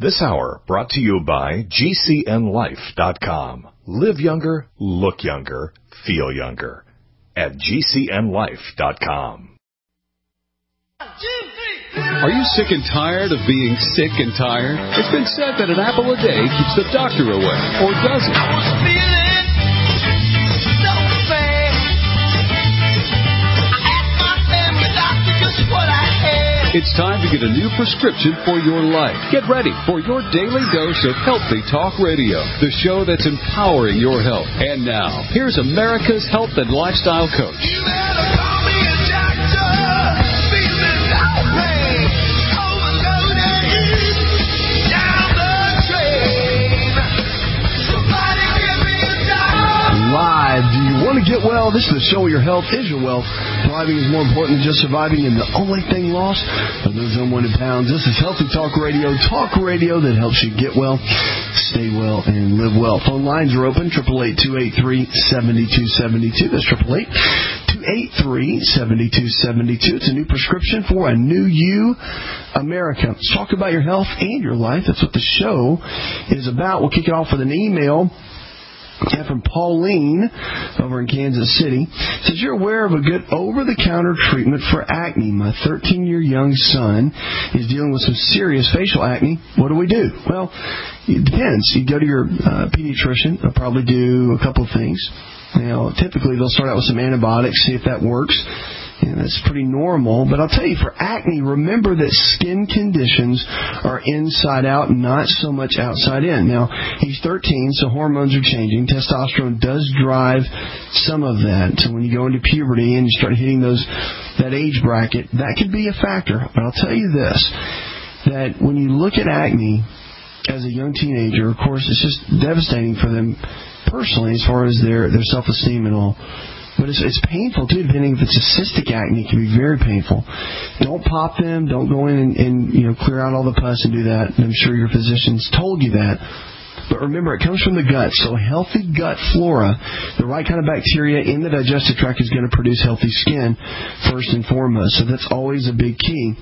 This hour brought to you by GCNLife.com. Live younger, look younger, feel younger at GCNLife.com. Are you sick and tired of being sick and tired? It's been said that an apple a day keeps the doctor away, or does it? I was feeling so bad. I asked my family doctor just what I had. It's time to get a new prescription for your life. Get ready for your daily dose of Healthy Talk Radio, the show that's empowering your health. And now, here's America's health and lifestyle coach. You better call me a doctor. Feeling no pain. Overloaded. Down the drain. Somebody give me a doctor. Live. Do you want to get well? This is the show where your health is your wealth. Thriving is more important than just surviving, and the only thing lost are those unwanted pounds. This is Healthy Talk Radio that helps you get well, stay well, and live well. Phone lines are open, 888-283-7272. That's 888-283-7272. It's a new prescription for a new you, America. Let's talk about your health and your life. That's what the show is about. We'll kick it off with an email from Pauline over in Kansas City. It says, you're aware of a good over-the-counter treatment for acne. My 13-year young son is dealing with some serious facial acne. What do we do? Well, it depends. You go to your pediatrician. They'll probably do a couple of things. Now, typically, they'll start out with some antibiotics, see if that works. And that's pretty normal. But I'll tell you, for acne, remember that skin conditions are inside out, not so much outside in. Now, he's 13, so hormones are changing. Testosterone does drive some of that. So when you go into puberty and you start hitting that age bracket, that could be a factor. But I'll tell you this, that when you look at acne as a young teenager, of course, it's just devastating for them personally as far as their self-esteem and all. But it's painful, too, depending if it's a cystic acne. It can be very painful. Don't pop them. Don't go in and clear out all the pus and do that. I'm sure your physicians told you that. But remember, it comes from the gut. So a healthy gut flora, the right kind of bacteria in the digestive tract is going to produce healthy skin first and foremost. So that's always a big key.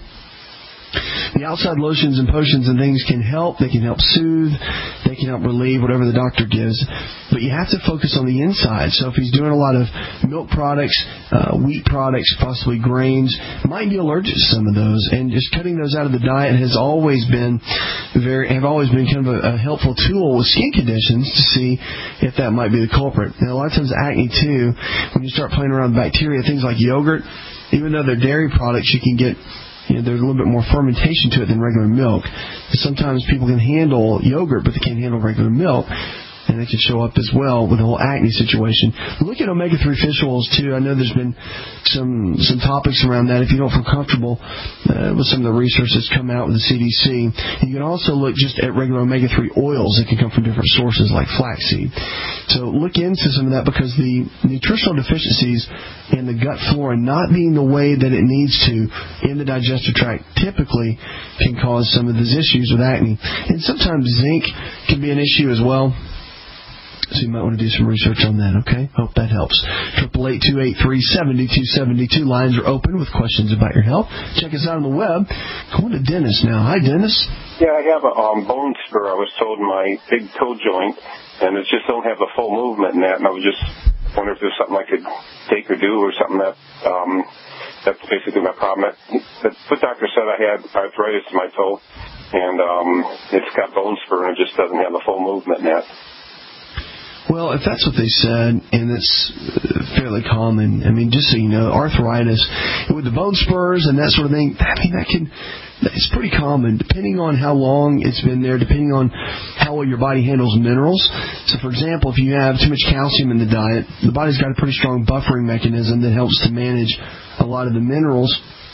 The outside lotions and potions and things can help. They can help soothe. They can help relieve whatever the doctor gives. But you have to focus on the inside. So if he's doing a lot of milk products, wheat products, possibly grains, might be allergic to some of those. And just cutting those out of the diet has always been kind of a helpful tool with skin conditions to see if that might be the culprit. Now, a lot of times acne too, when you start playing around with bacteria, things like yogurt, even though they're dairy products, you can get there's a little bit more fermentation to it than regular milk. Sometimes people can handle yogurt, but they can't handle regular milk. And it can show up as well with the whole acne situation. Look at omega-3 fish oils, too. I know there's been some topics around that. If you don't feel comfortable with some of the research that's come out with the CDC, you can also look just at regular omega-3 oils that can come from different sources like flaxseed. So look into some of that because the nutritional deficiencies in the gut flora not being the way that it needs to in the digestive tract typically can cause some of these issues with acne. And sometimes zinc can be an issue as well. So you might want to do some research on that, okay? Hope that helps. 888-283-7272. Lines are open with questions about your health. Check us out on the web. Going to Dennis now. Hi, Dennis. Yeah, I have a bone spur, I was told, in my big toe joint, and it just don't have a full movement in that, and I was just wondering if there's something I could take or do or something that's basically my problem. The foot doctor said I had arthritis in my toe, and it's got bone spur, and it just doesn't have a full movement in that. Well, if that's what they said, and it's fairly common, I mean, just so you know, arthritis, with the bone spurs and that sort of thing, I mean, it's pretty common, depending on how long it's been there, depending on how well your body handles minerals. So, for example, if you have too much calcium in the diet, the body's got a pretty strong buffering mechanism that helps to manage a lot of the minerals.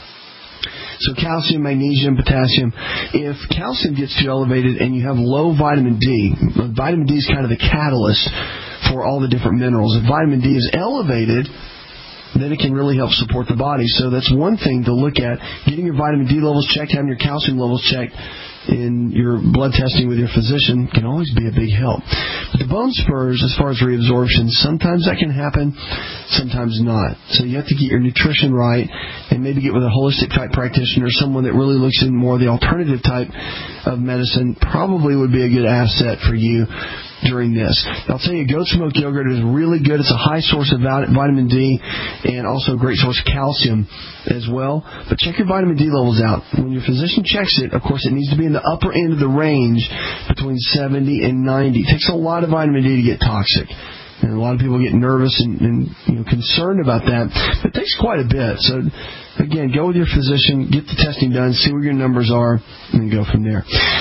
So calcium, magnesium, potassium. If calcium gets too elevated and you have low vitamin D, vitamin D is kind of the catalyst for all the different minerals. If vitamin D is elevated, then it can really help support the body. So that's one thing to look at. Getting your vitamin D levels checked, having your calcium levels checked in your blood testing with your physician can always be a big help. But the bone spurs, as far as reabsorption, sometimes that can happen, sometimes not. So you have to get your nutrition right and maybe get with a holistic type practitioner, someone that really looks in more of the alternative type of medicine. Probably would be a good asset for you during this. I'll tell you, goat's milk yogurt is really good. It's a high source of vitamin D and also a great source of calcium as well. But check your vitamin D levels out. When your physician checks it, of course, it needs to be in the upper end of the range between 70 and 90. It takes a lot of vitamin D to get toxic. And a lot of people get nervous and concerned about that. But it takes quite a bit. So, again, go with your physician, get the testing done, see where your numbers are, and then go from there.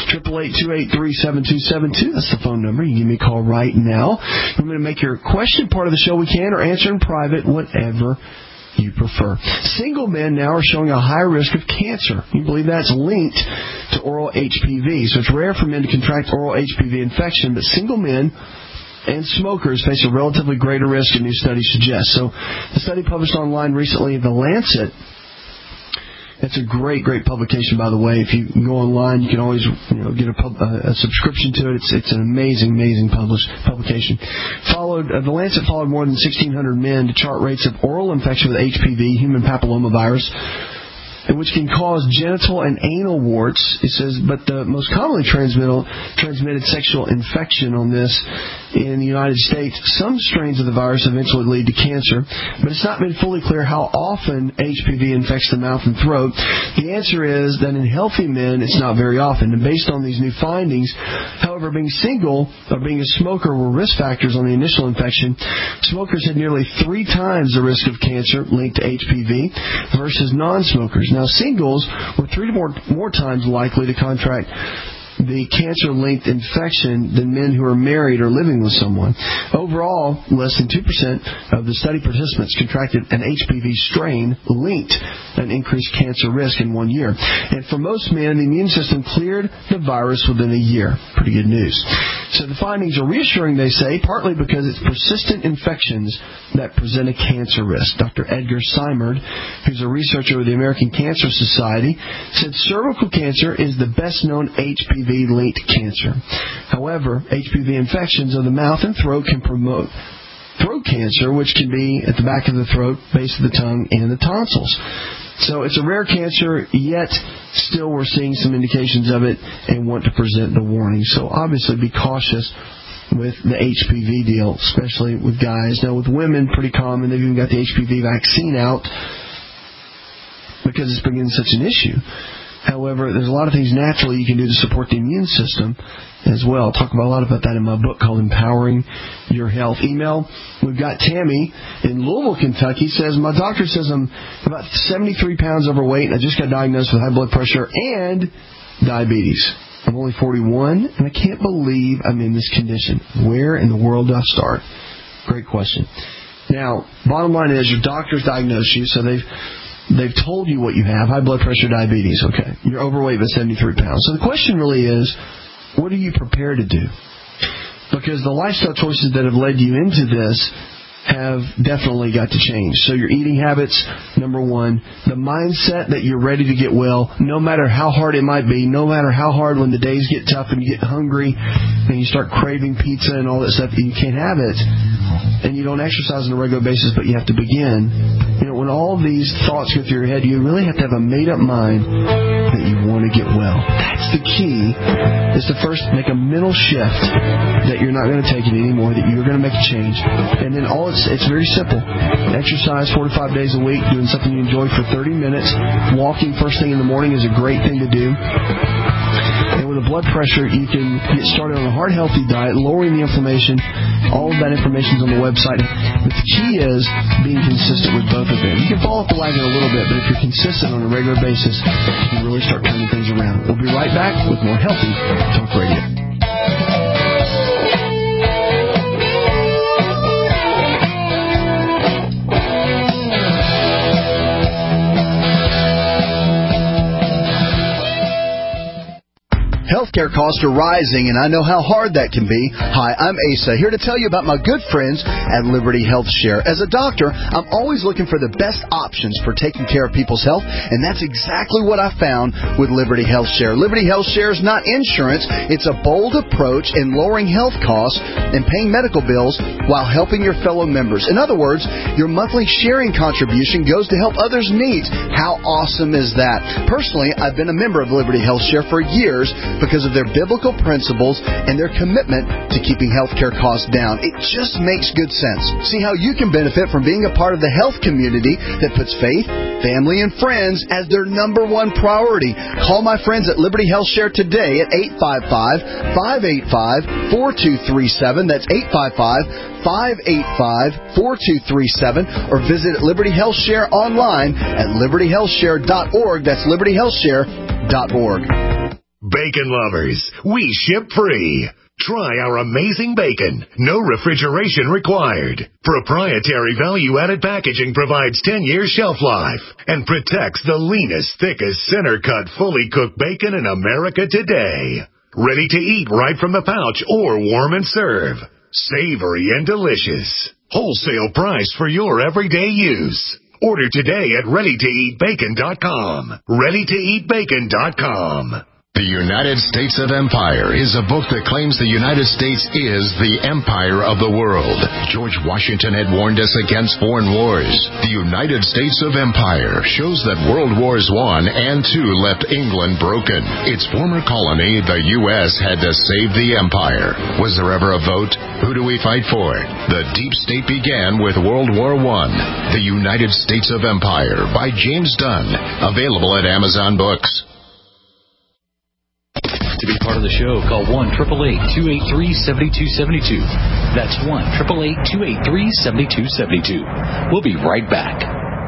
888-283-7272. That's the phone number. You can give me a call right now. I'm going to make your question part of the show we can, or answer in private, whatever you prefer. Single men now are showing a higher risk of cancer. You believe that's linked to oral HPV. So it's rare for men to contract oral HPV infection, but single men and smokers face a relatively greater risk, a new study suggests. So the study published online recently in The Lancet, it's a great publication, by the way. If you go online, you can always get a subscription to it. It's an amazing publication. The Lancet followed more than 1,600 men to chart rates of oral infection with HPV, human papillomavirus, which can cause genital and anal warts. It says, but the most commonly transmitted sexual infection on this in the United States, some strains of the virus eventually lead to cancer, but it's not been fully clear how often HPV infects the mouth and throat. The answer is that in healthy men, it's not very often. And based on these new findings, however, being single or being a smoker were risk factors on the initial infection. Smokers had nearly 3 times the risk of cancer linked to HPV versus non-smokers. Now, singles were 3 to more times likely to contract the cancer-linked infection than men who are married or living with someone. Overall, less than 2% of the study participants contracted an HPV strain linked an increased cancer risk in 1 year. And for most men, the immune system cleared the virus within a year. Pretty good news. So the findings are reassuring, they say, partly because it's persistent infections that present a cancer risk. Dr. Edgar Simard, who's a researcher with the American Cancer Society, said cervical cancer is the best-known HPV-linked cancer. However, HPV infections of the mouth and throat can promote throat cancer, which can be at the back of the throat, base of the tongue, and the tonsils. So it's a rare cancer, yet still we're seeing some indications of it and want to present the warning. So obviously be cautious with the HPV deal, especially with guys. Now with women, pretty common. They've even got the HPV vaccine out because it's becoming such an issue. However, there's a lot of things naturally you can do to support the immune system as well. I'll talk a lot about that in my book called Empowering Your Health. Email, we've got Tammy in Louisville, Kentucky, says, my doctor says I'm about 73 pounds overweight and I just got diagnosed with high blood pressure and diabetes. I'm only 41 and I can't believe I'm in this condition. Where in the world do I start? Great question. Now, bottom line is your doctor's diagnosed you, so they've told you what you have, high blood pressure, diabetes. Okay, you're overweight by 73 pounds. So the question really is, what are you prepared to do? Because the lifestyle choices that have led you into this have definitely got to change. So your eating habits, number one, the mindset that you're ready to get well, no matter how hard it might be, no matter how hard when the days get tough and you get hungry and you start craving pizza and all that stuff, you can't have it, and you don't exercise on a regular basis, but you have to begin. When all these thoughts go through your head, you really have to have a made-up mind that you want to get well. That's the key, is to first make a mental shift that you're not going to take it anymore, that you're going to make a change. And then it's very simple. Exercise 4 to 5 days a week, doing something you enjoy for 30 minutes. Walking first thing in the morning is a great thing to do. And with a blood pressure, you can get started on a heart healthy diet, lowering the inflammation. All of that information is on the website. But the key is being consistent with both of them. You can fall off the wagon a little bit, but if you're consistent on a regular basis, you can really start turning things around. We'll be right back with more Healthy Talk Radio. healthcare costs are rising, and I know how hard that can be. Hi, I'm Asa, here to tell you about my good friends at Liberty Health Share. As a doctor, I'm always looking for the best options for taking care of people's health, and that's exactly what I found with Liberty Health Share. Liberty Health Share is not insurance. It's a bold approach in lowering health costs and paying medical bills while helping your fellow members. In other words, your monthly sharing contribution goes to help others' needs. How awesome is that? Personally, I've been a member of Liberty Health Share for years because of their biblical principles and their commitment to keeping healthcare costs down. It just makes good sense. See how you can benefit from being a part of the health community that puts faith, family, and friends as their number one priority. Call my friends at Liberty Health Share today at 855-585-4237. That's 855-585-4237. Or visit Liberty Health Share online at libertyhealthshare.org. That's libertyhealthshare.org. Bacon lovers, we ship free. Try our amazing bacon. No refrigeration required. Proprietary value-added packaging provides 10 years shelf life and protects the leanest, thickest, center-cut, fully cooked bacon in America today. Ready to eat right from the pouch or warm and serve. Savory and delicious. Wholesale price for your everyday use. Order today at ReadyToEatBacon.com. ReadyToEatBacon.com. The United States of Empire is a book that claims the United States is the empire of the world. George Washington had warned us against foreign wars. The United States of Empire shows that World Wars I and II left England broken. Its former colony, the U.S., had to save the empire. Was there ever a vote? Who do we fight for? The deep state began with World War I. The United States of Empire by James Dunn. Available at Amazon Books. To be part of the show, call 1-888-283-7272. That's 1-888-283-7272. We'll be right back.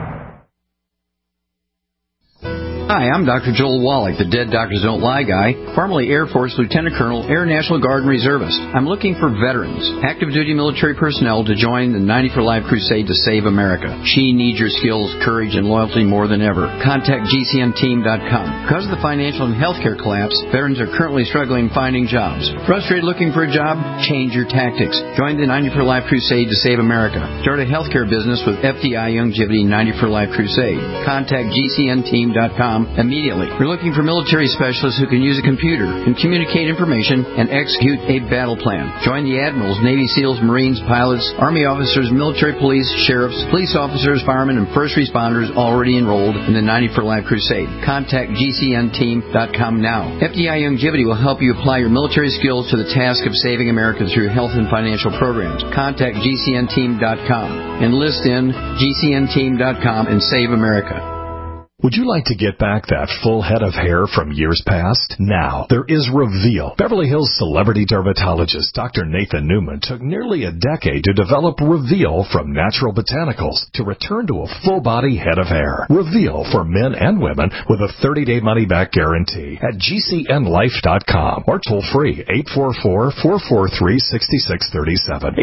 Hi, I'm Dr. Joel Wallach, the Dead Doctors Don't Lie guy, formerly Air Force Lieutenant Colonel, Air National Guard and Reservist. I'm looking for veterans, active duty military personnel to join the 90 for Life crusade to save America. She needs your skills, courage, and loyalty more than ever. Contact GCNteam.com. Because of the financial and healthcare collapse, veterans are currently struggling finding jobs. Frustrated looking for a job? Change your tactics. Join the 90 for Life crusade to save America. Start a healthcare business with FDI Youngevity 90 for Life crusade. Contact GCNteam.com immediately. We're looking for military specialists who can use a computer and communicate information and execute a battle plan. Join the admirals, Navy SEALs, Marines, pilots, Army officers, military police, sheriffs, police officers, firemen, and first responders already enrolled in the 90 for Life crusade. Contact GCNteam.com now. FDI Youngevity will help you apply your military skills to the task of saving America through health and financial programs. Contact GCNteam.com. Enlist in GCNteam.com and save America. Would you like to get back that full head of hair from years past? Now, there is Reveal. Beverly Hills celebrity dermatologist Dr. Nathan Newman took nearly a decade to develop Reveal from natural botanicals to return to a full-body head of hair. Reveal for men and women with a 30-day money-back guarantee at GCNlife.com or toll-free 844-443-6637.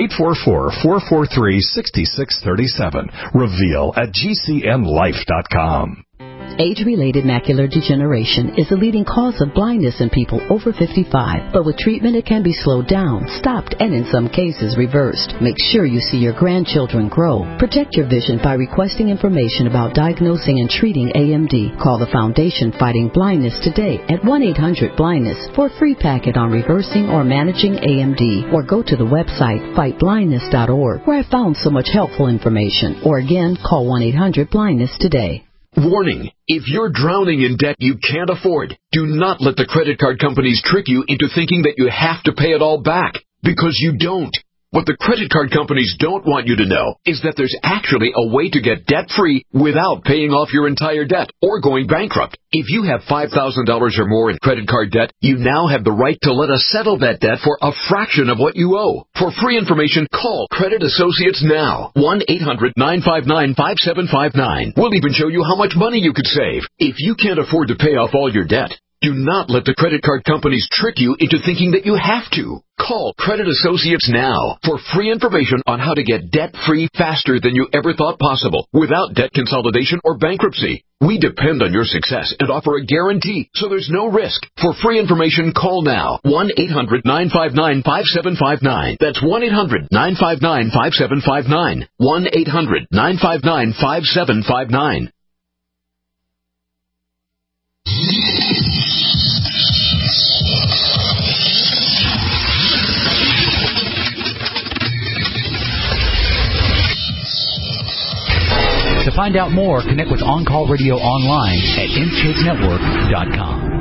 844-443-6637. Reveal at GCNlife.com. Age-related macular degeneration is the leading cause of blindness in people over 55. But with treatment, it can be slowed down, stopped, and in some cases reversed. Make sure you see your grandchildren grow. Protect your vision by requesting information about diagnosing and treating AMD. Call the Foundation Fighting Blindness today at 1-800-BLINDNESS for a free packet on reversing or managing AMD. Or go to the website fightblindness.org, where I found so much helpful information. Or again, call 1-800-BLINDNESS today. Warning, if you're drowning in debt you can't afford, do not let the credit card companies trick you into thinking that you have to pay it all back, because you don't. What the credit card companies don't want you to know is that there's actually a way to get debt-free without paying off your entire debt or going bankrupt. If you have $5,000 or more in credit card debt, you now have the right to let us settle that debt for a fraction of what you owe. For free information, call Credit Associates now. 1-800-959-5759. We'll even show you how much money you could save. If you can't afford to pay off all your debt, Do not let the credit card companies trick you into thinking that you have to. Call Credit Associates now for free information on how to get debt-free faster than you ever thought possible without debt consolidation or bankruptcy. We depend on your success and offer a guarantee, so there's no risk. For free information, call now. 1-800-959-5759. That's 1-800-959-5759. 1-800-959-5759. To find out more, connect with On Call Radio online at InShapeNetwork.com.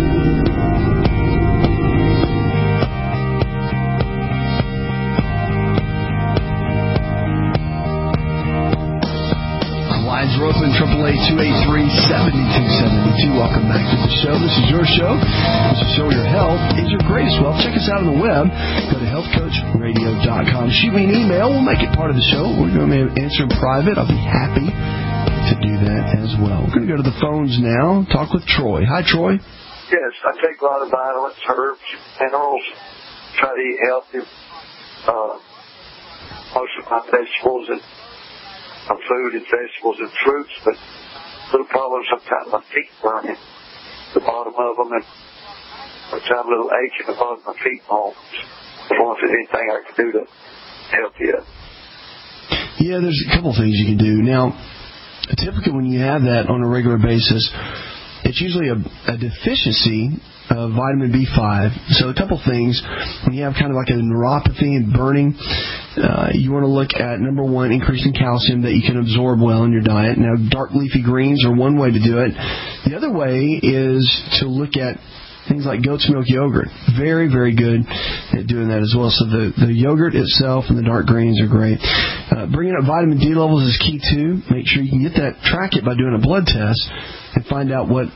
Lines are open, 888-283-7272. Welcome back to the show. This is your show. This is Show Your Health is your greatest wealth. Check us out on the web. Go to healthcoachradio.com. Shoot me an email. We'll make it part of the show. We're going to answer in private. I'll be happy to do that as well. We're going to go to the phones now. Talk with Troy. Hi, Troy. Yes, I take a lot of vitamins, herbs, minerals. Try to eat healthy. Most of my vegetables and food and vegetables and fruits, but little problem sometimes my feet burning, the bottom of them, and sometimes a little ache in the bottom of my feet. I wonder if there's anything I can do to help you. Yeah, there's a couple things you can do. Now, typically when you have that on a regular basis, it's usually a deficiency of vitamin B5. So a couple things. When you have kind of like a neuropathy and burning, you want to look at, number one, increasing calcium that you can absorb well in your diet. Now, dark leafy greens are one way to do it. The other way is to look at things like goat's milk yogurt. Very, very good at doing that as well. So the yogurt itself and the dark greens are great. Bringing up vitamin D levels is key too. Make sure you can get that, track it by doing a blood test and find out what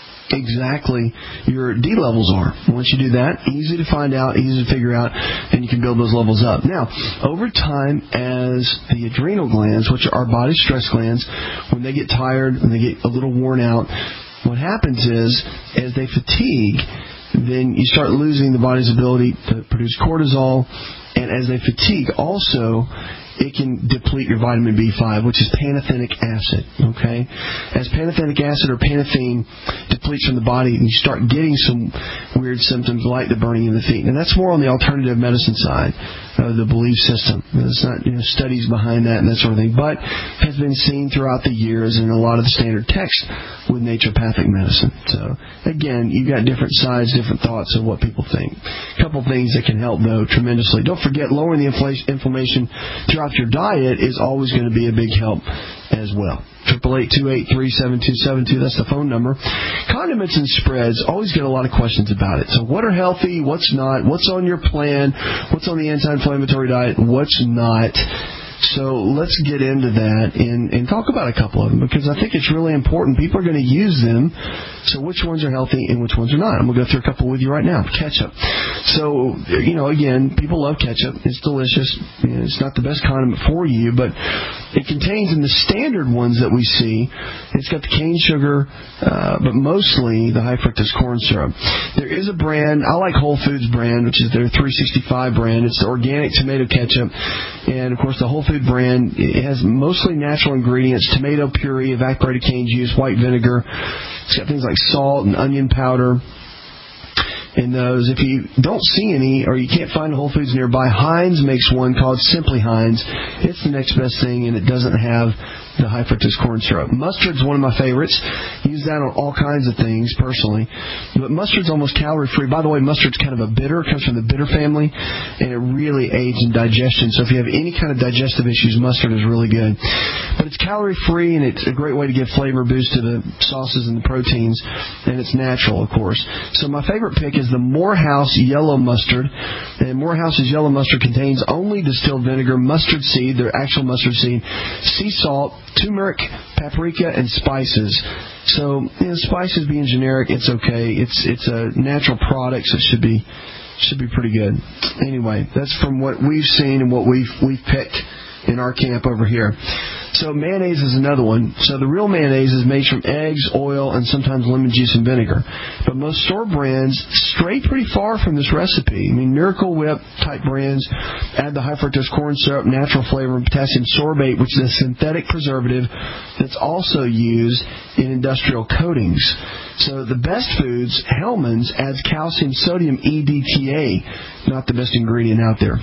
exactly your D levels are. Once you do that, easy to find out, easy to figure out, and you can build those levels up. Now, over time, as the adrenal glands, which are our body's stress glands, when they get tired, when they get a little worn out, what happens is, as they fatigue, then you start losing the body's ability to produce cortisol, and as they fatigue, also, it can deplete your vitamin B5, which is pantothenic acid, okay? As pantothenic acid or panathine depletes from the body, you start getting some weird symptoms like the burning of the feet. And that's more on the alternative medicine side of the belief system. There's not studies behind that and that sort of thing, but has been seen throughout the years in a lot of the standard texts with naturopathic medicine. So, again, you've got different sides, different thoughts of what people think. A couple things that can help, though, tremendously. Don't forget, lowering the inflammation throughout your diet is always going to be a big help as well. 888-283-7272, that's the phone number. Condiments and spreads, always get a lot of questions about it. So what are healthy, what's not, what's on your plan, what's on the anti-inflammatory diet, what's not. So let's get into that and talk about a couple of them, because I think it's really important. People are going to use them, so which ones are healthy and which ones are not. I'm going to go through a couple with you right now. Ketchup. So, again, people love ketchup. It's delicious. It's not the best condiment for you, but it contains, in the standard ones that we see, it's got the cane sugar, but mostly the high fructose corn syrup. There is a brand, I like Whole Foods brand, which is their 365 brand. It's the organic tomato ketchup. And, of course, the Whole Food brand, it has mostly natural ingredients: tomato puree, evaporated cane juice, white vinegar. It's got things like salt and onion powder. And those, if you don't see any or you can't find Whole Foods nearby, Heinz makes one called Simply Heinz. It's the next best thing, and it doesn't have the high fructose corn syrup. Mustard's one of my favorites. Use that on all kinds of things, personally. But mustard's almost calorie-free. By the way, mustard's kind of a bitter. It comes from the bitter family, and it really aids in digestion. So if you have any kind of digestive issues, mustard is really good. But it's calorie-free, and it's a great way to give flavor boost to the sauces and the proteins, and it's natural, of course. So my favorite pick is the Morehouse Yellow Mustard. And Morehouse's Yellow Mustard contains only distilled vinegar, mustard seed, their actual mustard seed, sea salt, turmeric, paprika, and spices. So, spices being generic, it's okay. It's a natural product, so it should be pretty good. Anyway, that's from what we've seen and what we've picked in our camp over here. So mayonnaise is another one. So the real mayonnaise is made from eggs, oil, and sometimes lemon juice and vinegar. But most store brands stray pretty far from this recipe. I mean, Miracle Whip type brands add the high fructose corn syrup, natural flavor, and potassium sorbate, which is a synthetic preservative that's also used in industrial coatings. So the best foods, Hellmann's adds calcium sodium EDTA, not the best ingredient out there.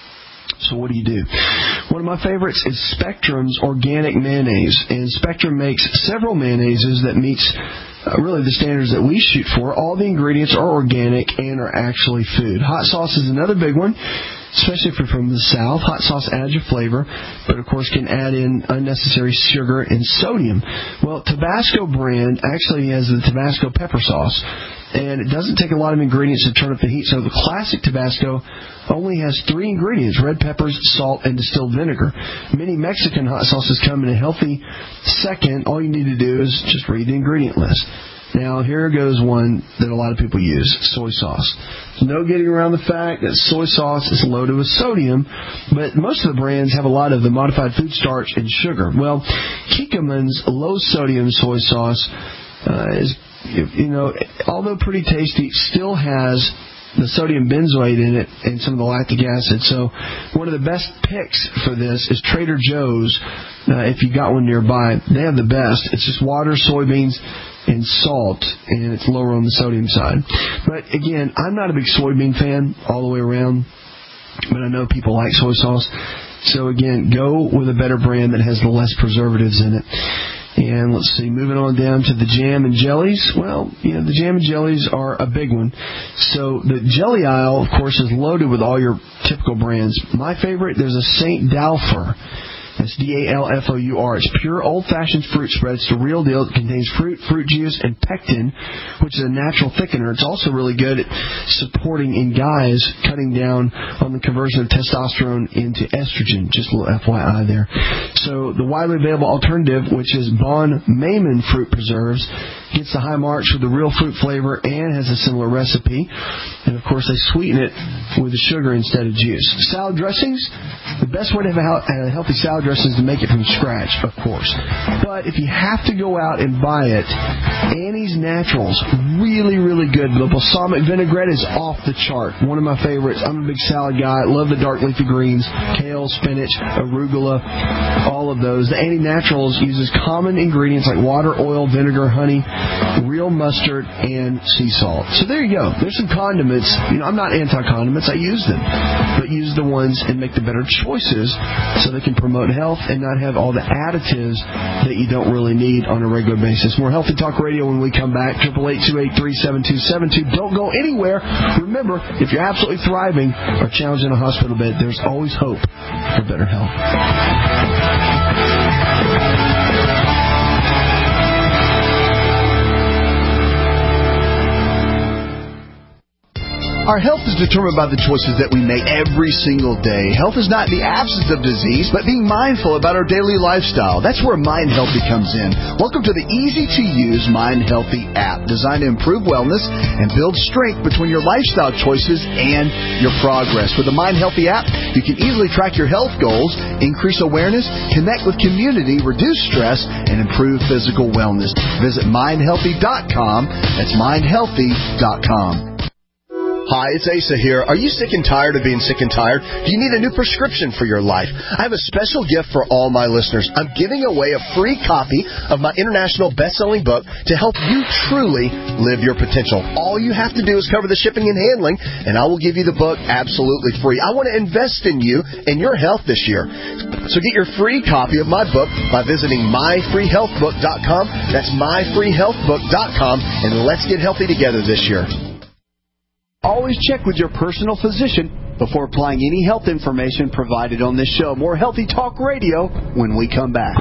So what do you do? One of my favorites is Spectrum's organic mayonnaise. And Spectrum makes several mayonnaises that meets really the standards that we shoot for. All the ingredients are organic and are actually food. Hot sauce is another big one, especially if you're from the South. Hot sauce adds your flavor, but of course can add in unnecessary sugar and sodium. Well, Tabasco brand actually has the Tabasco pepper sauce, and it doesn't take a lot of ingredients to turn up the heat. So the classic Tabasco only has 3 ingredients: red peppers, salt, and distilled vinegar. Many Mexican hot sauces come in a healthy second. All you need to do is just read the ingredient list. Now, here goes one that a lot of people use, soy sauce. There's no getting around the fact that soy sauce is loaded with sodium, but most of the brands have a lot of the modified food starch and sugar. Well, Kikkoman's low-sodium soy sauce is, although pretty tasty, still has the sodium benzoate in it and some of the lactic acid. So one of the best picks for this is Trader Joe's. If you got one nearby, they have the best. It's just water, soybeans, and salt, and it's lower on the sodium side. But again, I'm not a big soybean fan all the way around, but I know people like soy sauce. So again, go with a better brand that has the less preservatives in it. And let's see, moving on down to the jam and jellies. Well, the jam and jellies are a big one. So the jelly aisle, of course, is loaded with all your typical brands. My favorite, there's a St. Dalfour. That's D-A-L-F-O-U-R. It's pure old-fashioned fruit spread. It's the real deal. It contains fruit juice, and pectin, which is a natural thickener. It's also really good at supporting in guys, cutting down on the conversion of testosterone into estrogen. Just a little FYI there. So the widely available alternative, which is Bon Maimon fruit preserves, gets the high marks with the real fruit flavor and has a similar recipe. And, of course, they sweeten it with the sugar instead of juice. Salad dressings, the best way to have a healthy salad dressing is to make it from scratch, of course. But if you have to go out and buy it, Annie's Naturals, really, really good. The balsamic vinaigrette is off the chart. One of my favorites. I'm a big salad guy. I love the dark leafy greens, kale, spinach, arugula, all of those. The Annie Naturals uses common ingredients like water, oil, vinegar, honey, real mustard, and sea salt. So there you go. There's some condiments. I'm not anti-condiments. I use them. But use the ones and make the better choices so they can promote health and not have all the additives that you don't really need on a regular basis. More Healthy Talk Radio when we come back. 888-283-7272. Don't go anywhere. Remember, if you're absolutely thriving or challenged in a hospital bed, there's always hope for better health. Our health is determined by the choices that we make every single day. Health is not the absence of disease, but being mindful about our daily lifestyle. That's where Mind Healthy comes in. Welcome to the easy-to-use Mind Healthy app, designed to improve wellness and build strength between your lifestyle choices and your progress. With the Mind Healthy app, you can easily track your health goals, increase awareness, connect with community, reduce stress, and improve physical wellness. Visit mindhealthy.com. That's mindhealthy.com. Hi, it's Asa here. Are you sick and tired of being sick and tired? Do you need a new prescription for your life? I have a special gift for all my listeners. I'm giving away a free copy of my international best-selling book to help you truly live your potential. All you have to do is cover the shipping and handling, and I will give you the book absolutely free. I want to invest in you and your health this year. So get your free copy of my book by visiting myfreehealthbook.com. That's myfreehealthbook.com, and let's get healthy together this year. Always check with your personal physician before applying any health information provided on this show. More Healthy Talk Radio when we come back.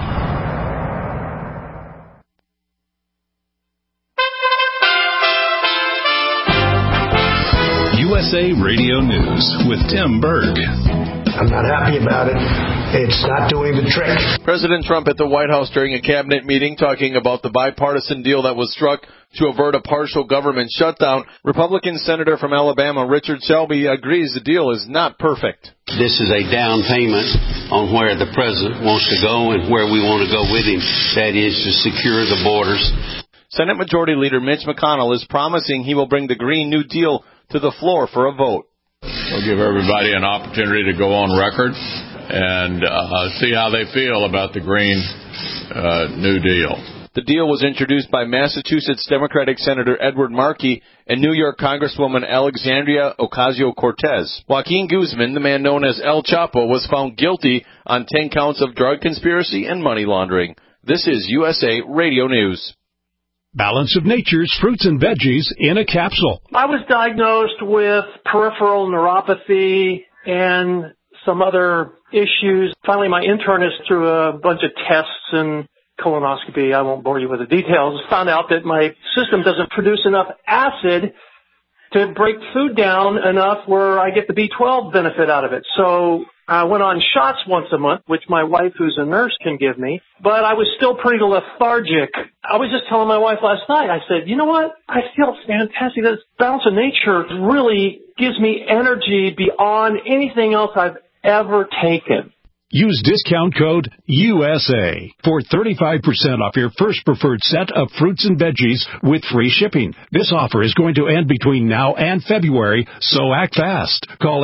USA Radio News with Tim Berg. I'm not happy about it. It's not doing the trick. President Trump at the White House during a cabinet meeting talking about the bipartisan deal that was struck to avert a partial government shutdown. Republican Senator from Alabama, Richard Shelby, agrees the deal is not perfect. This is a down payment on where the president wants to go and where we want to go with him. That is to secure the borders. Senate Majority Leader Mitch McConnell is promising he will bring the Green New Deal to the floor for a vote. We'll give everybody an opportunity to go on record and see how they feel about the Green New Deal. The deal was introduced by Massachusetts Democratic Senator Edward Markey and New York Congresswoman Alexandria Ocasio-Cortez. Joaquin Guzman, the man known as El Chapo, was found guilty on 10 counts of drug conspiracy and money laundering. This is USA Radio News. Balance of Nature's fruits and veggies in a capsule. I was diagnosed with peripheral neuropathy and some other issues. Finally, my internist, through a bunch of tests and colonoscopy, I won't bore you with the details, found out that my system doesn't produce enough acid to break food down enough where I get the B12 benefit out of it. So I went on shots once a month, which my wife, who's a nurse, can give me, but I was still pretty lethargic. I was just telling my wife last night, I said, you know what? I feel fantastic. This Balance of Nature really gives me energy beyond anything else I've ever taken. Use discount code USA for 35% off your first preferred set of fruits and veggies with free shipping. This offer is going to end between now and February, so act fast. Call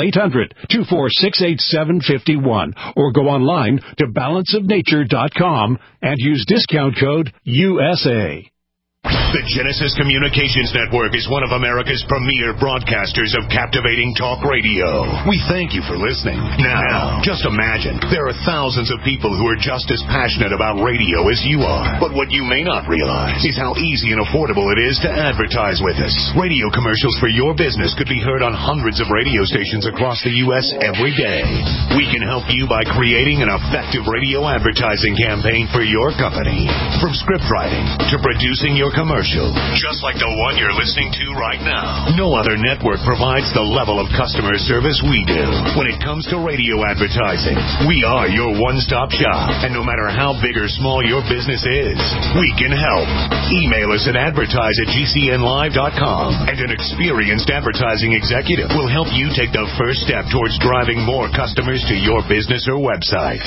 800-246-8751 or go online to balanceofnature.com and use discount code USA. The Genesis Communications Network is one of America's premier broadcasters of captivating talk radio. We thank you for listening. Now, just imagine, there are thousands of people who are just as passionate about radio as you are. But what you may not realize is how easy and affordable it is to advertise with us. Radio commercials for your business could be heard on hundreds of radio stations across the U.S. every day. We can help you by creating an effective radio advertising campaign for your company. From script writing to producing your commercial, just like the one you're listening to right now. No other network provides the level of customer service we do. When it comes to radio advertising, we are your one-stop shop. And no matter how big or small your business is, we can help. Email us at advertise@gcnlive.com, and an experienced advertising executive will help you take the first step towards driving more customers to your business or website.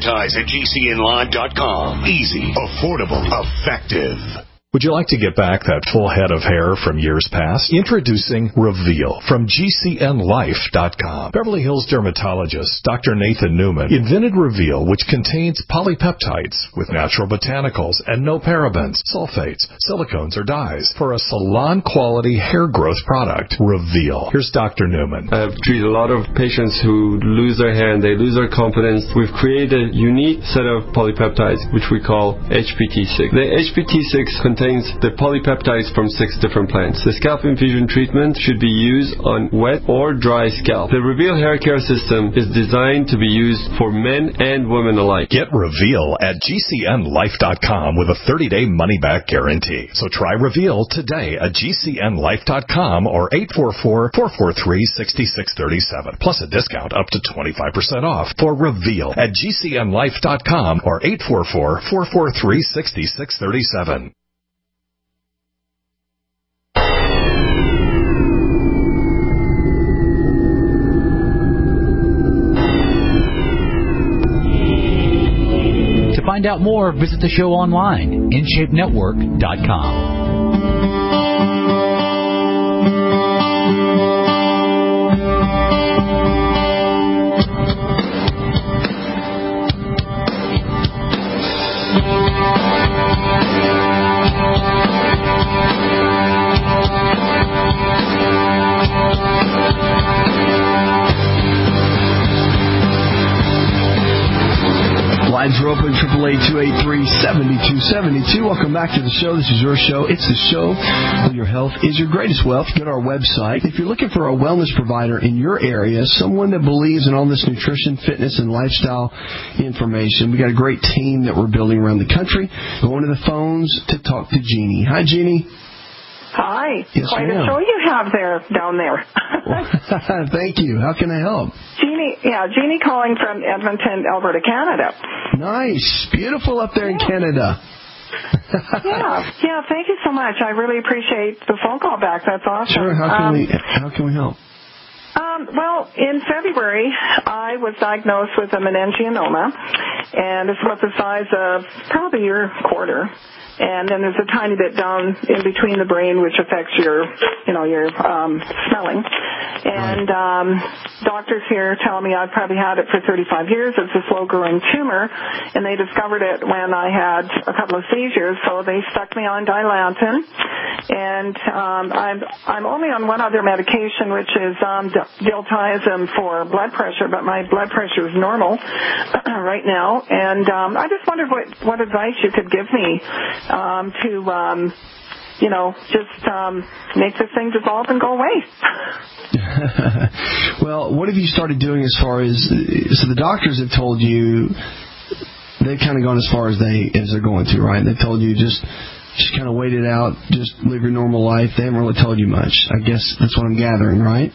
Advertise@gcnlive.com. Easy, affordable, effective. Would you like to get back that full head of hair from years past? Introducing Reveal from GCNlife.com. Beverly Hills dermatologist Dr. Nathan Newman invented Reveal, which contains polypeptides with natural botanicals and no parabens, sulfates, silicones, or dyes for a salon-quality hair growth product. Reveal. Here's Dr. Newman. I've treated a lot of patients who lose their hair and they lose their confidence. We've created a unique set of polypeptides, which we call HPT6. The HPT6 contains the polypeptides from 6 different plants. The scalp infusion treatment should be used on wet or dry scalp. The Reveal hair care system is designed to be used for men and women alike. Get Reveal at GCNlife.com with a 30-day money-back guarantee. So try Reveal today at GCNlife.com or 844-443-6637. Plus a discount up to 25% off for Reveal at GCNlife.com or 844-443-6637. To find out more, visit the show online, InShapeNetwork.com. Lines are open, 888-283-7272. Welcome back to the show. This is your show. It's the show where your health is your greatest wealth. Go to our website. If you're looking for a wellness provider in your area, someone that believes in all this nutrition, fitness, and lifestyle information, we got a great team that we're building around the country. Going to the phones to talk to Jeannie. Hi, Jeannie. Hi. Yes, Quite ma'am. a show you have down there. Thank you. How can I help? Jeannie, Jeannie calling from Edmonton, Alberta, Canada. Nice. Beautiful up there in Canada. Yeah, thank you so much. I really appreciate the phone call back. That's awesome. Sure. How can we help? Well, in February, I was diagnosed with a meningioma, and it's about the size of probably your quarter. And then there's a tiny bit down in between the brain, which affects your smelling. And doctors here tell me I've probably had it for 35 years. It's a slow-growing tumor, and they discovered it when I had a couple of seizures. So they stuck me on Dilantin, and I'm only on one other medication, which is diltiazem for blood pressure. But my blood pressure is normal right now, and I just wondered what advice you could give me to make this thing dissolve and go away. Well, what have you started doing as far as, so the doctors have told you, they've kind of gone as far as they're going to, right? They've told you just kind of wait it out, just live your normal life. They haven't really told you much. I guess that's what I'm gathering, right?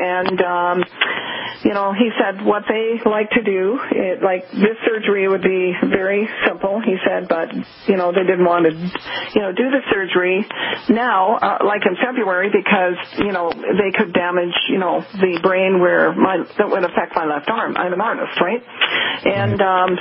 He said what they like to do, this surgery would be very simple, he said, but, they didn't want to, do the surgery now, like in February, because, they could damage, the brain that would affect my left arm. I'm an artist, right? And,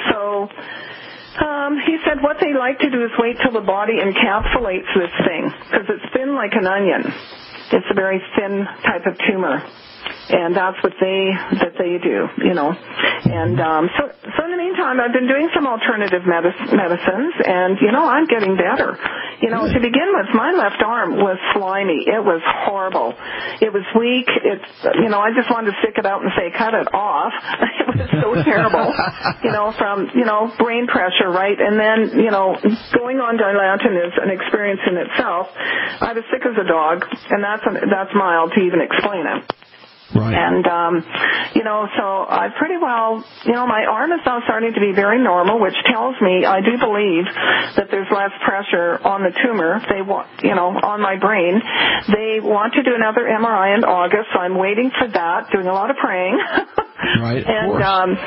he said what they like to do is wait till the body encapsulates this thing, because it's thin like an onion. It's a very thin type of tumor. And that's what they do, And so in the meantime, I've been doing some alternative medicines, and, I'm getting better. To begin with, my left arm was slimy. It was horrible. It was weak. I just wanted to stick it out and say, cut it off. It was so terrible, from, brain pressure, right? And then, going on Dilantin is an experience in itself. I was sick as a dog, and that's mild to even explain it. Right. And, so I pretty well, my arm is now starting to be very normal, which tells me I do believe that there's less pressure on the tumor. They want, on my brain. They want to do another MRI in August, so I'm waiting for that, doing a lot of praying. Right. And,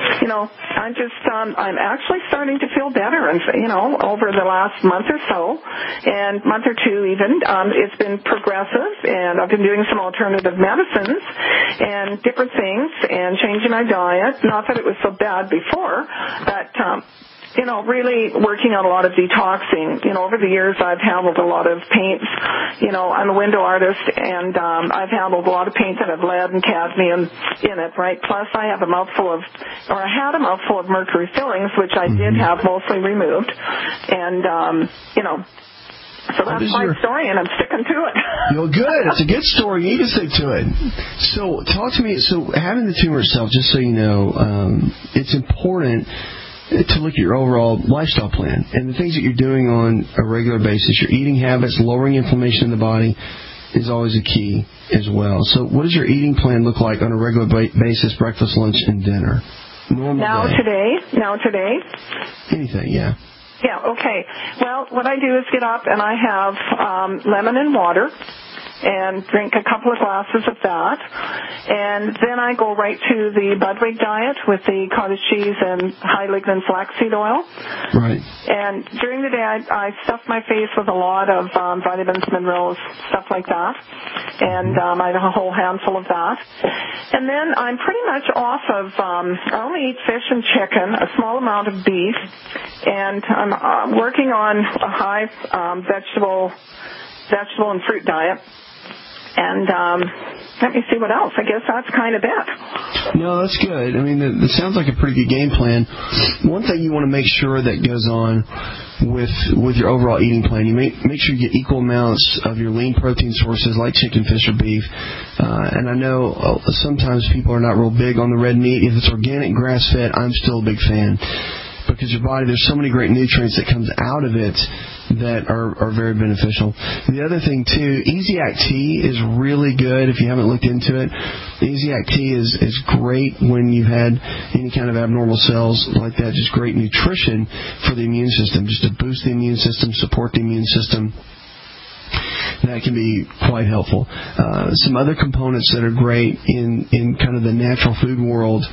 I'm actually starting to feel better, and, over the last month or so, and month or two even, it's been progressive, and I've been doing some alternative medicines and different things and changing my diet. Not that it was so bad before, but, really working on a lot of detoxing. Over the years I've handled a lot of paints. I'm a window artist, and I've handled a lot of paint that have lead and cadmium in it, right? Plus I had a mouthful of mercury fillings, which I did have mostly removed. And, so that's my story, and I'm sticking to it. Good. It's a good story. You need to stick to it. So talk to me. So having the tumor itself, just so you know, it's important to look at your overall lifestyle plan and the things that you're doing on a regular basis. Your eating habits, lowering inflammation in the body is always a key as well. So what does your eating plan look like on a regular basis, breakfast, lunch, and dinner? Normal day. Today? Anything, yeah. Yeah, okay. Well, what I do is get up and I have lemon and water and drink a couple of glasses of that. And then I go right to the Budwig diet with the cottage cheese and high lignin flaxseed oil. Right. And during the day, I stuff my face with a lot of vitamins, minerals, stuff like that. And I have a whole handful of that. And then I'm pretty much off of, I only eat fish and chicken, a small amount of beef, and I'm working on a high vegetable and fruit diet. And let me see what else. I guess that's kind of it. No, that's good. I mean, it sounds like a pretty good game plan. One thing you want to make sure that goes on with your overall eating plan, you make sure you get equal amounts of your lean protein sources like chicken, fish, or beef. And I know sometimes people are not real big on the red meat. If it's organic, grass-fed, I'm still a big fan. Because your body, there's so many great nutrients that comes out of it that are very beneficial. The other thing, too, Easy-Act Tea is really good if you haven't looked into it. Easy-Act Tea is great when you've had any kind of abnormal cells like that, just great nutrition for the immune system, just to boost the immune system, support the immune system. That can be quite helpful. Some other components that are great in kind of the natural food world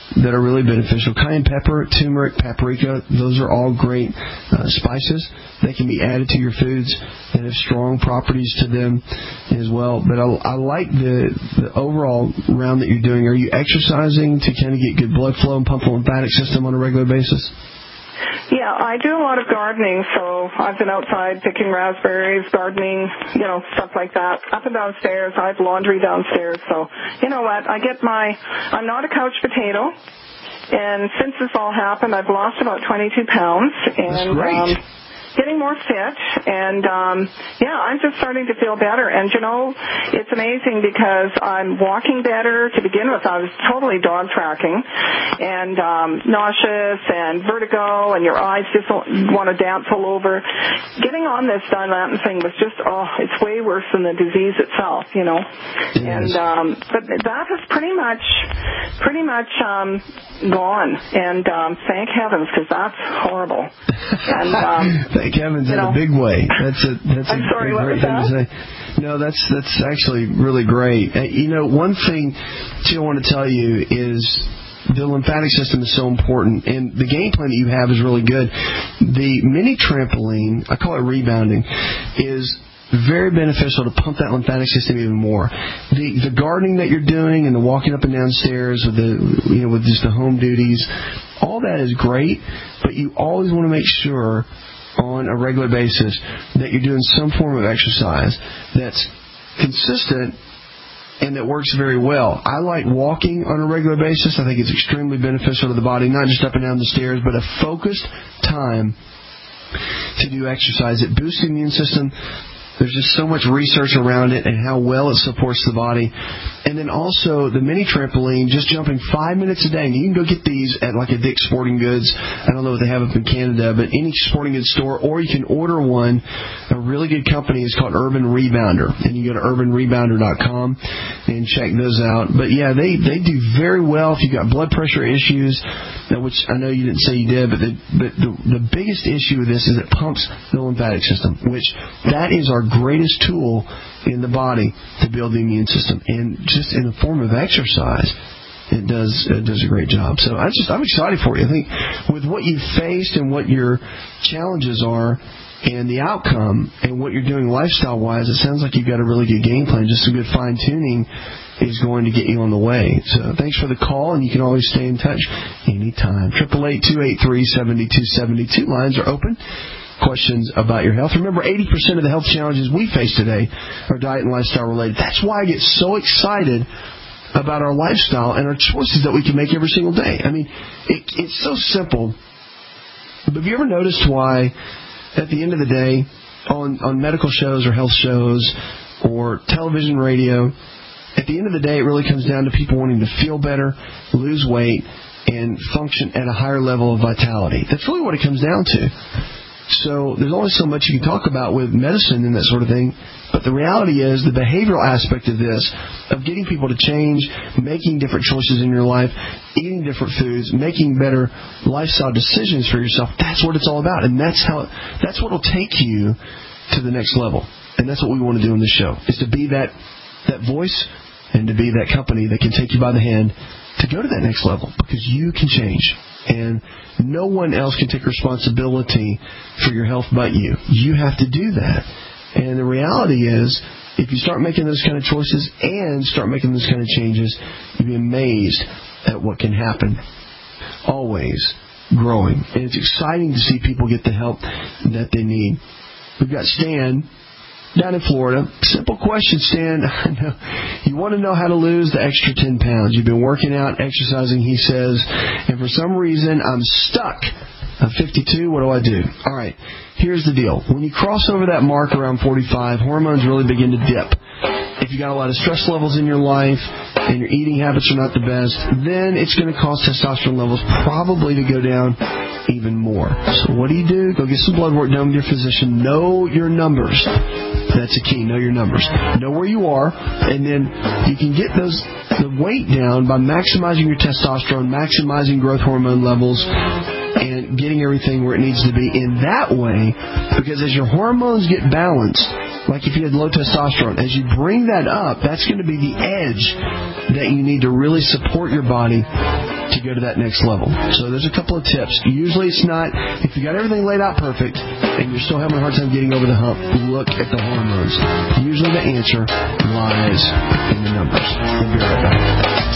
that are really beneficial. Cayenne pepper, turmeric, paprika, those are all great spices. They can be added to your foods and have strong properties to them as well. But I like the overall round that you're doing. Are you exercising to kind of get good blood flow and pump the lymphatic system on a regular basis? Yeah, I do a lot of gardening, so I've been outside picking raspberries, gardening, stuff like that. Up and downstairs, I have laundry downstairs, so you know what? I'm not a couch potato, and since this all happened, I've lost about 22 pounds, and that's great. Getting more fit, and I'm just starting to feel better. And it's amazing because I'm walking better. To begin with, I was totally dog tracking and nauseous and vertigo, and your eyes just want to dance all over. Getting on this Dilantin thing was just it's way worse than the disease itself, And but that has pretty much gone, and thank heavens, because that's horrible. And thank heavens in a big way. That's a great thing to say. No, that's actually really great. One thing too I want to tell you is the lymphatic system is so important, and the game plan that you have is really good. The mini trampoline, I call it rebounding, is very beneficial to pump that lymphatic system even more. The gardening that you're doing and the walking up and down stairs with with just the home duties, all that is great, but you always want to make sure on a regular basis that you're doing some form of exercise that's consistent and that works very well. I like walking on a regular basis. I think it's extremely beneficial to the body, not just up and down the stairs, but a focused time to do exercise. It boosts the immune system. There's just so much research around it and how well it supports the body. And then also the mini trampoline, just jumping 5 minutes a day. And you can go get these at like a Dick's Sporting Goods. I don't know what they have up in Canada, but any sporting goods store, or you can order one. A really good company is called Urban Rebounder. And you go to urbanrebounder.com and check those out. But yeah, they do very well if you've got blood pressure issues, which I know you didn't say you did, but the biggest issue with this is it pumps the lymphatic system, which that is our greatest tool in the body to build the immune system. And just in the form of exercise, it does a great job. So I'm excited for you. I think with what you've faced and what your challenges are and the outcome and what you're doing lifestyle-wise, it sounds like you've got a really good game plan. Just some good fine-tuning is going to get you on the way. So thanks for the call, and you can always stay in touch anytime. 888-283-7272. Lines are open. Questions about your health. Remember, 80% of the health challenges we face today are diet and lifestyle related. That's why I get so excited about our lifestyle and our choices that we can make every single day. I mean, it's so simple. But have you ever noticed why, at the end of the day, on medical shows or health shows or television, radio, at the end of the day, it really comes down to people wanting to feel better, lose weight, and function at a higher level of vitality. That's really what it comes down to. So there's only so much you can talk about with medicine and that sort of thing, but the reality is the behavioral aspect of this, of getting people to change, making different choices in your life, eating different foods, making better lifestyle decisions for yourself, that's what it's all about. And that's what will take you to the next level. And that's what we want to do in this show, is to be that voice and to be that company that can take you by the hand to go to that next level, because you can change. And no one else can take responsibility for your health but you. You have to do that. And the reality is, if you start making those kind of choices and start making those kind of changes, you'll be amazed at what can happen. Always growing. And it's exciting to see people get the help that they need. We've got Stan down in Florida. Simple question, Stan. I know you want to know how to lose the extra 10 pounds. You've been working out, exercising, he says, and for some reason I'm stuck. I'm 52. What do I do? All right. Here's the deal. When you cross over that mark around 45, hormones really begin to dip. If you got a lot of stress levels in your life and your eating habits are not the best, then it's going to cause testosterone levels probably to go down even more. So what do? Go get some blood work done with your physician. Know your numbers. That's the key. Know your numbers. Know where you are, and then you can get the weight down by maximizing your testosterone, maximizing growth hormone levels, and getting everything where it needs to be in that way. Because as your hormones get balanced, like if you had low testosterone, as you bring that up, that's going to be the edge that you need to really support your body to go to that next level. So there's a couple of tips. Usually it's not, if you got everything laid out perfect and you're still having a hard time getting over the hump, look at the hormones. Usually the answer lies in the numbers. We'll be right back.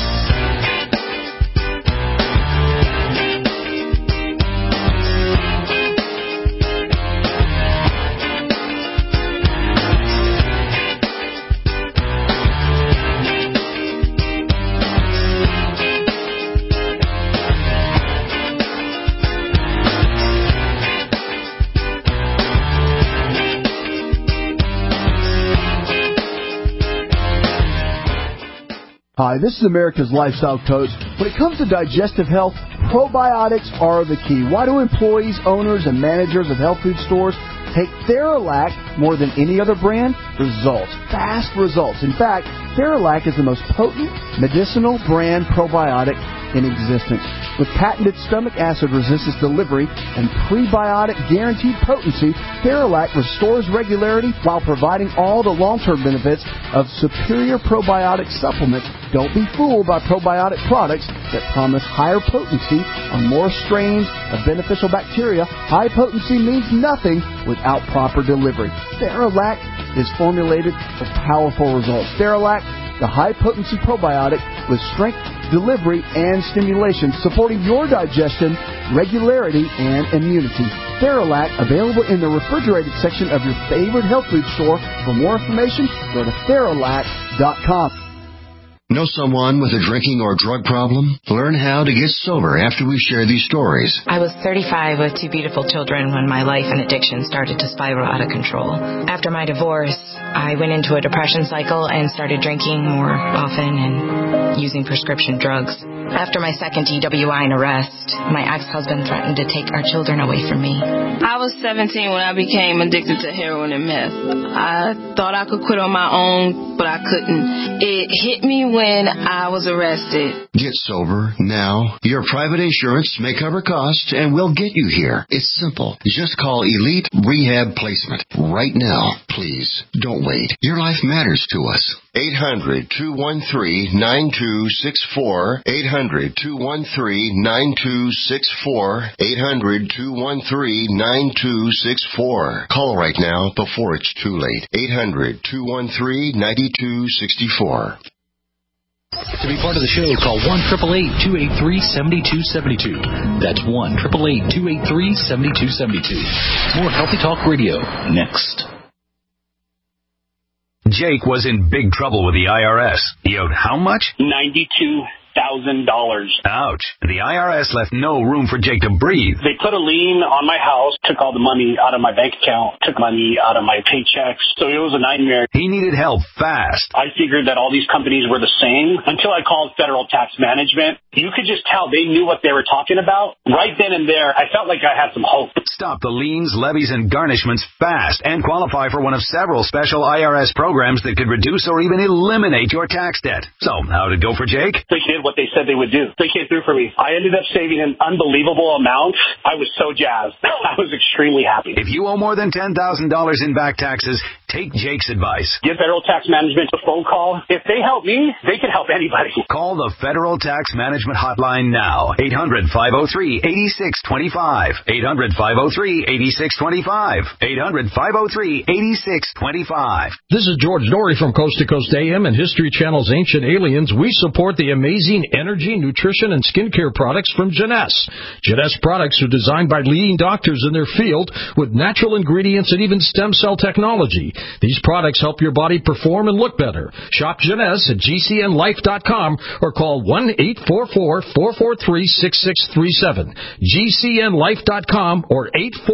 Hi, this is America's Lifestyle Coach. When it comes to digestive health, probiotics are the key. Why do employees, owners, and managers of health food stores take Theralac more than any other brand? Results. Fast results. In fact, Theralac is the most potent medicinal brand probiotic in existence. With patented stomach acid resistance delivery and prebiotic guaranteed potency, Theralac restores regularity while providing all the long-term benefits of superior probiotic supplements. Don't be fooled by probiotic products that promise higher potency on more strains of beneficial bacteria. High potency means nothing without proper delivery. Theralac is formulated for powerful results. Theralac, the high-potency probiotic with strength, delivery, and stimulation, supporting your digestion, regularity, and immunity. Theralac, available in the refrigerated section of your favorite health food store. For more information, go to Theralac.com. Know someone with a drinking or drug problem? Learn how to get sober after we share these stories. I was 35 with 2 beautiful children when my life and addiction started to spiral out of control. After my divorce, I went into a depression cycle and started drinking more often and using prescription drugs. After my second DWI and arrest, my ex-husband threatened to take our children away from me. I was 17 when I became addicted to heroin and meth. I thought I could quit on my own, but I couldn't. It hit me when I was arrested. Get sober now. Your private insurance may cover costs and we'll get you here. It's simple. Just call Elite Rehab Placement right now. Please, don't wait. Your life matters to us. 800-213-9264. 800-213-9264. 800-213-9264. Call right now before it's too late. 800-213-9264. To be part of the show, call 1-888-283-7272. That's 1-888-283-7272. More Healthy Talk Radio next. Jake was in big trouble with the IRS. He owed how much? $92,000. Ouch. The IRS left no room for Jake to breathe. They put a lien on my house, took all the money out of my bank account, took money out of my paychecks. So it was a nightmare. He needed help fast. I figured that all these companies were the same until I called Federal Tax Management. You could just tell they knew what they were talking about. Right then and there, I felt like I had some hope. Stop the liens, levies, and garnishments fast and qualify for one of several special IRS programs that could reduce or even eliminate your tax debt. So, how'd it go for Jake? They did what they said they would do. They came through for me. I ended up saving an unbelievable amount. I was so jazzed. I was extremely happy. If you owe more than $10,000 in back taxes, take Jake's advice. Give Federal Tax Management a phone call. If they help me, they can help anybody. Call the Federal Tax Management Hotline now. 800-503-8625. 800-503-8625. 800-503-8625. This is George Dory from Coast to Coast AM and History Channel's Ancient Aliens. We support the amazing energy, nutrition, and skincare products from Jeunesse. Jeunesse products are designed by leading doctors in their field with natural ingredients and even stem cell technology. These products help your body perform and look better. Shop Jeunesse at GCNlife.com or call 1-844-443-6637. GCNlife.com or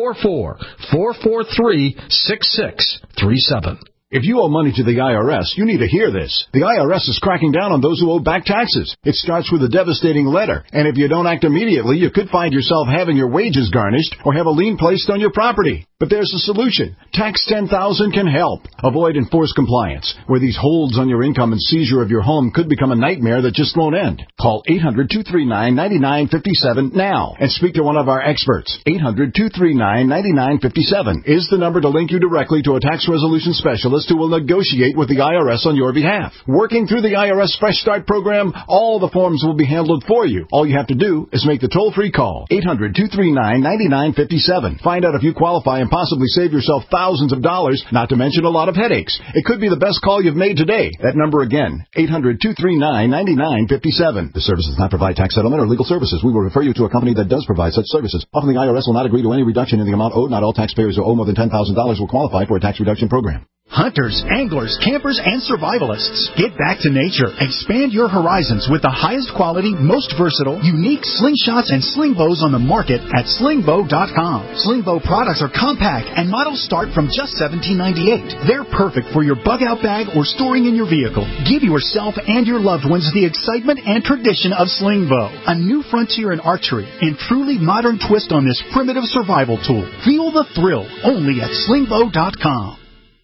844-443-6637. If you owe money to the IRS, you need to hear this. The IRS is cracking down on those who owe back taxes. It starts with a devastating letter, and if you don't act immediately, you could find yourself having your wages garnished or have a lien placed on your property. But there's a solution. Tax 10,000 can help. Avoid enforced compliance, where these holds on your income and seizure of your home could become a nightmare that just won't end. Call 800-239-9957 now and speak to one of our experts. 800-239-9957 is the number to link you directly to a tax resolution specialist who will negotiate with the IRS on your behalf. Working through the IRS Fresh Start program, all the forms will be handled for you. All you have to do is make the toll-free call. 800-239-9957. Find out if you qualify and possibly save yourself thousands of dollars, not to mention a lot of headaches. It could be the best call you've made today. That number again, 800-239-9957. This service does not provide tax settlement or legal services. We will refer you to a company that does provide such services. Often the IRS will not agree to any reduction in the amount owed. Not all taxpayers who owe more than $10,000 will qualify for a tax reduction program. Hunters, anglers, campers, and survivalists. Get back to nature. Expand your horizons with the highest quality, most versatile, unique slingshots and sling bows on the market at slingbow.com. Slingbow products are compact and models start from just $17.98. They're perfect for your bug-out bag or storing in your vehicle. Give yourself and your loved ones the excitement and tradition of Slingbow, a new frontier in archery and truly modern twist on this primitive survival tool. Feel the thrill only at slingbow.com.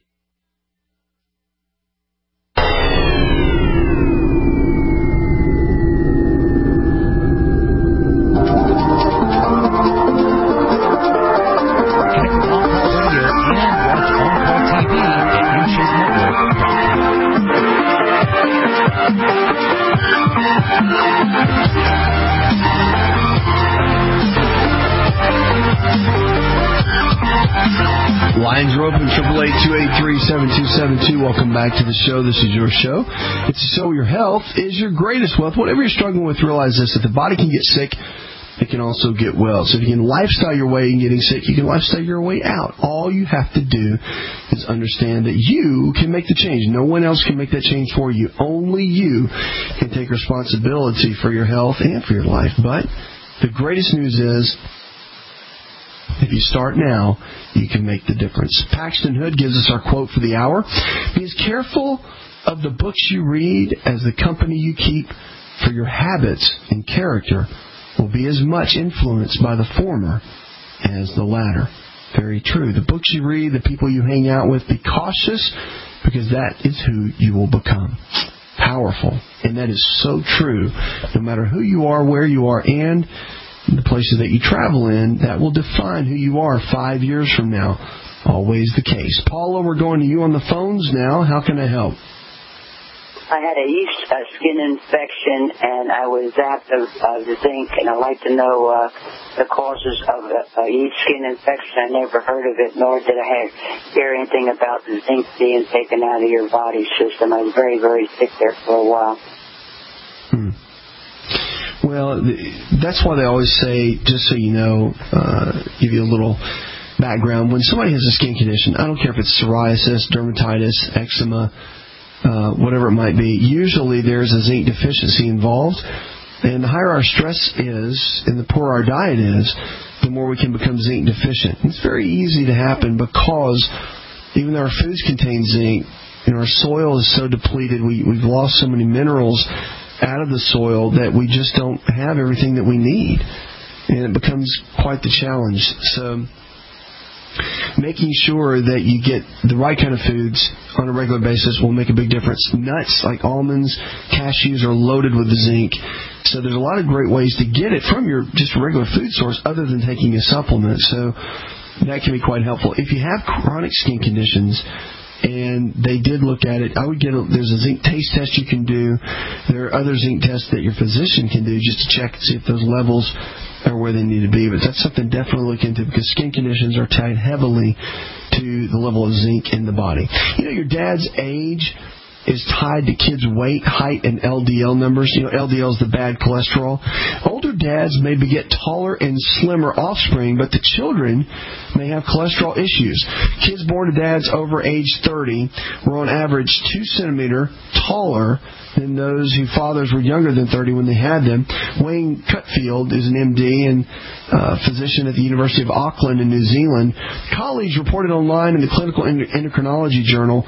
Lines are open, 888-283-7272. Welcome back to the show. This is your show. It's a show where your health is your greatest wealth. Whatever you're struggling with, realize this. If the body can get sick, it can also get well. So if you can lifestyle your way in getting sick, you can lifestyle your way out. All you have to do is understand that you can make the change. No one else can make that change for you. Only you can take responsibility for your health and for your life. But the greatest news is, if you start now, you can make the difference. Paxton Hood gives us our quote for the hour. Be as careful of the books you read as the company you keep, for your habits and character will be as much influenced by the former as the latter. Very true. The books you read, the people you hang out with, be cautious, because that is who you will become. Powerful. And that is so true. No matter who you are, where you are, and the places that you travel in, that will define who you are 5 years from now. Always the case. Paula, we're going to you on the phones now. How can I help? I had a yeast skin infection, and I was zapped of the zinc, and I'd like to know the causes of a yeast skin infection. I never heard of it, nor did I hear anything about the zinc being taken out of your body system. I was very, very sick there for a while. Well, that's why they always say, just so you know, give you a little background. When somebody has a skin condition, I don't care if it's psoriasis, dermatitis, eczema, whatever it might be, usually there's a zinc deficiency involved. And the higher our stress is and the poorer our diet is, the more we can become zinc deficient. It's very easy to happen because even though our foods contain zinc, and our soil is so depleted, we've lost so many minerals out of the soil that we just don't have everything that we need. And it becomes quite the challenge. So making sure that you get the right kind of foods on a regular basis will make a big difference. Nuts like almonds, cashews are loaded with the zinc. So there's a lot of great ways to get it from your just regular food source other than taking a supplement. So that can be quite helpful. If you have chronic skin conditions, and they did look at it, there's a zinc taste test you can do. There are other zinc tests that your physician can do just to check and see if those levels are where they need to be. But that's something definitely look into, because skin conditions are tied heavily to the level of zinc in the body. You know, your dad's age is tied to kids' weight, height, and LDL numbers. You know, LDL is the bad cholesterol. Older dads may beget taller and slimmer offspring, but the children may have cholesterol issues. Kids born to dads over age 30 were on average 2 centimeters taller than those whose fathers were younger than 30 when they had them. Wayne Cutfield is an MD and physician at the University of Auckland in New Zealand. Colleagues reported online in the Clinical Endocrinology Journal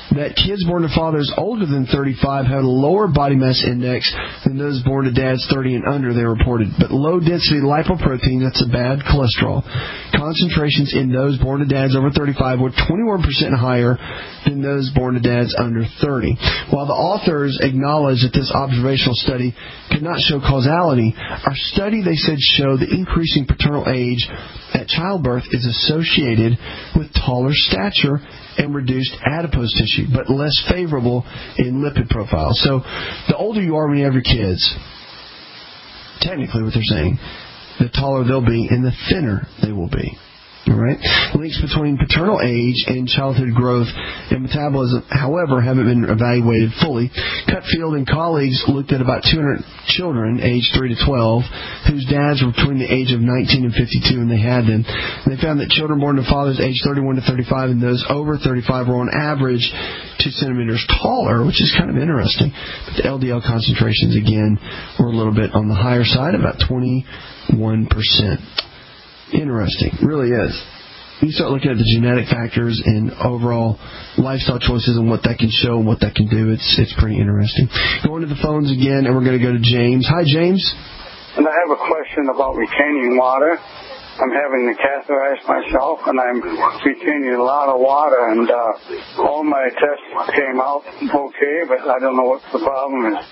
that kids born to fathers older than 35 had a lower body mass index than those born to dads 30 and under, they reported. But low-density lipoprotein, that's a bad cholesterol, concentrations in those born to dads over 35 were 21% higher than those born to dads under 30. While the authors acknowledged that this observational study could not show causality, our study, they said, showed the increasing paternal age at childbirth is associated with taller stature and reduced adipose tissue, but less favorable in lipid profile. So the older you are when you have your kids, technically what they're saying, the taller they'll be and the thinner they will be. All right? Links between paternal age and childhood growth and metabolism, however, haven't been evaluated fully. Cutfield and colleagues looked at about 200 children aged 3 to 12 whose dads were between the age of 19 and 52 and they had them. And they found that children born to fathers aged 31 to 35 and those over 35 were on average 2 centimeters taller, which is kind of interesting. But the LDL concentrations, again, were a little bit on the higher side, about 21%. Interesting. Really is. You start looking at the genetic factors and overall lifestyle choices and what that can show and what that can do. It's pretty interesting. Going to the phones again, and we're going to go to James. Hi, James. And I have a question about retaining water. I'm having the catheterized myself, and I'm retaining a lot of water, and all my tests came out okay, but I don't know what the problem is.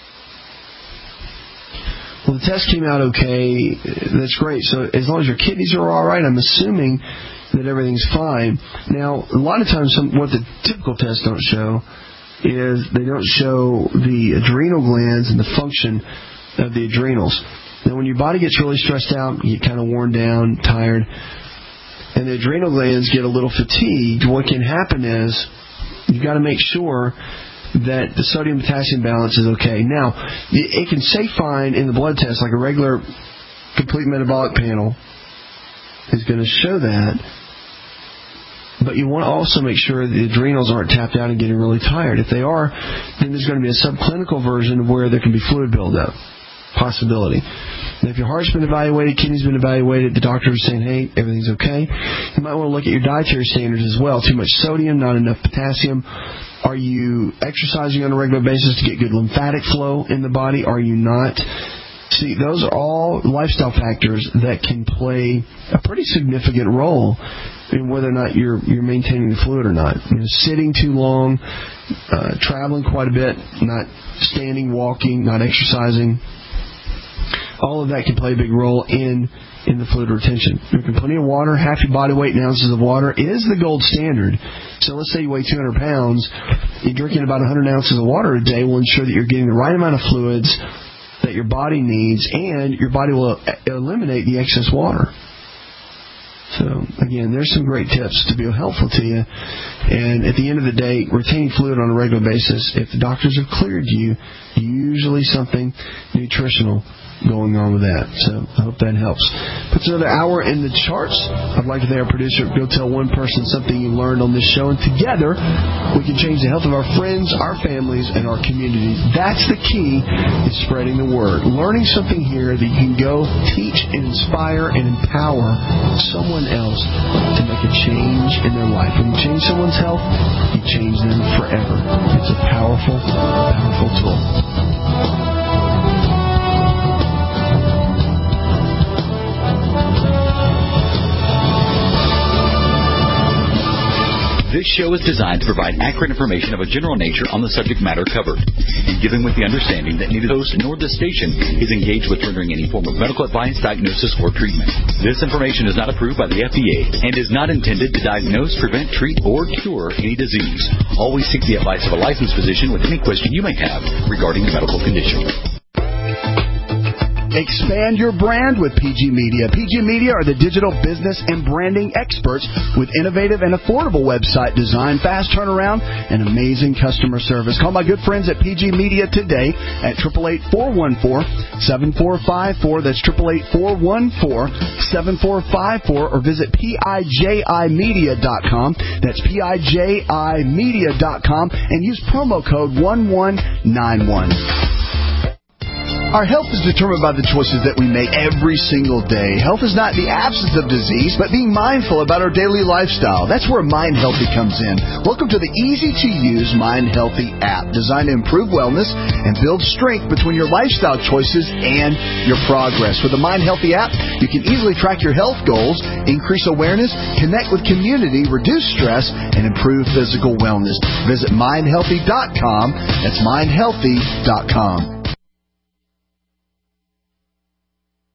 Well, the test came out okay. That's great. So as long as your kidneys are all right, I'm assuming that everything's fine. Now, a lot of times what the typical tests don't show is they don't show the adrenal glands and the function of the adrenals. Now, when your body gets really stressed out, you get kind of worn down, tired, and the adrenal glands get a little fatigued, what can happen is you've got to make sure that the sodium-potassium balance is okay. Now, it can say fine in the blood test, like a regular complete metabolic panel is going to show that, but you want to also make sure the adrenals aren't tapped out and getting really tired. If they are, then there's going to be a subclinical version where there can be fluid buildup. Possibility. Now, if your heart's been evaluated, kidney's been evaluated, the doctor is saying, hey, everything's okay, you might want to look at your dietary standards as well. Too much sodium, not enough potassium. Are you exercising on a regular basis to get good lymphatic flow in the body? Are you not? See, those are all lifestyle factors that can play a pretty significant role in whether or not you're maintaining the fluid or not. You know, sitting too long, traveling quite a bit, not standing, walking, not exercising. All of that can play a big role in the fluid retention. Drinking plenty of water, half your body weight in ounces of water is the gold standard. So let's say you weigh 200 pounds, you're drinking about 100 ounces of water a day will ensure that you're getting the right amount of fluids that your body needs, and your body will eliminate the excess water. So, again, there's some great tips to be helpful to you. And at the end of the day, retaining fluid on a regular basis, if the doctors have cleared you, usually something nutritional going on with that. So I hope that helps. Puts another hour in the charts. I'd like to thank our producer. Go tell one person something you learned on this show, and together we can change the health of our friends, our families, and our communities. That's the key, is spreading the word. Learning something here that you can go teach and inspire and empower someone else to make a change in their life. When you change someone's health, you change them forever. It's a powerful, powerful tool. This show is designed to provide accurate information of a general nature on the subject matter covered, and given with the understanding that neither the host nor the station is engaged with rendering any form of medical advice, diagnosis, or treatment. This information is not approved by the FDA and is not intended to diagnose, prevent, treat, or cure any disease. Always seek the advice of a licensed physician with any question you may have regarding a medical condition. Expand your brand with PG Media. PG Media are the digital business and branding experts with innovative and affordable website design, fast turnaround, and amazing customer service. Call my good friends at PG Media today at 888-414-7454. That's 888-414-7454, or visit PIJImedia.com. That's PIJImedia.com, and use promo code 1191. Our health is determined by the choices that we make every single day. Health is not the absence of disease, but being mindful about our daily lifestyle. That's where Mind Healthy comes in. Welcome to the easy-to-use Mind Healthy app, designed to improve wellness and build strength between your lifestyle choices and your progress. With the Mind Healthy app, you can easily track your health goals, increase awareness, connect with community, reduce stress, and improve physical wellness. Visit mindhealthy.com. That's mindhealthy.com.